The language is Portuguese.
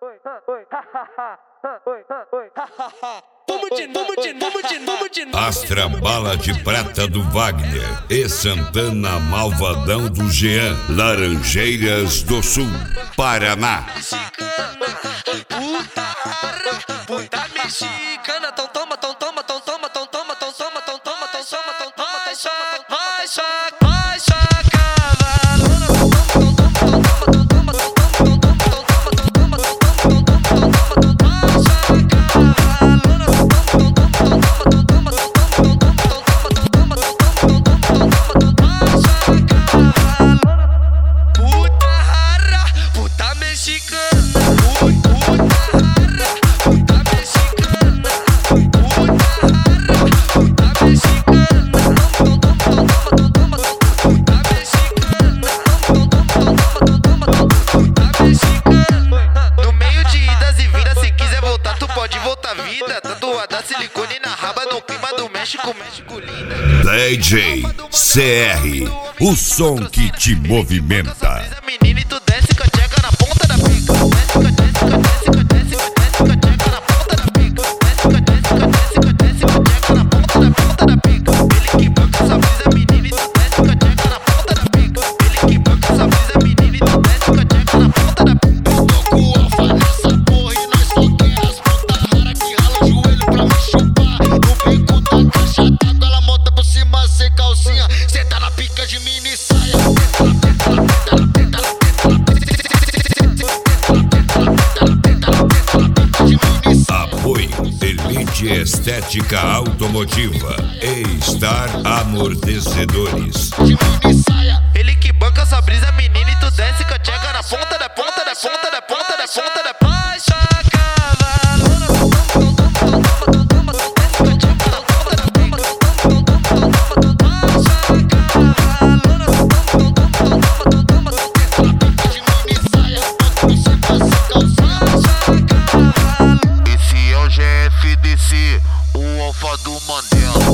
Astrambala de prata do Wagner e Santana Malvadão do Jean, Laranjeiras do Sul, Paraná. Puta mexicana, tão toma, tão toma, tão toma, tão toma, tão toma, tão toma, tão toma, tão toma, vai tatuada silicone na raba no clima do México, México linda. DJ CR, o som que te movimenta. Menina, e tu desce com a tcheca na ponta da pica. Desce com a tcheca na ponta da pica. Desce com a tcheca na ponta da pica. Ele que banca essa brisa, menina, e tu desce com a tcheca na ponta da pica. Ele que banca essa brisa, menina, e tu desce com a tcheca na ponta da pica. Eu tô com o alfa nessa porra e nós só quer as putas rara que rala o joelho pra me chupar. No bico da caixa d'água ela monta por cima sem calcinha. Cê tá na pica de mini saia. Apoio Elite Estética Automotiva e Star Amortecedores. Ele que banca essa brisa, menina, e tu desce com a tcheca na ponta da ponta da ponta da ponta da ponta da baixa Esse é o GFDC, o alfa do Mandela.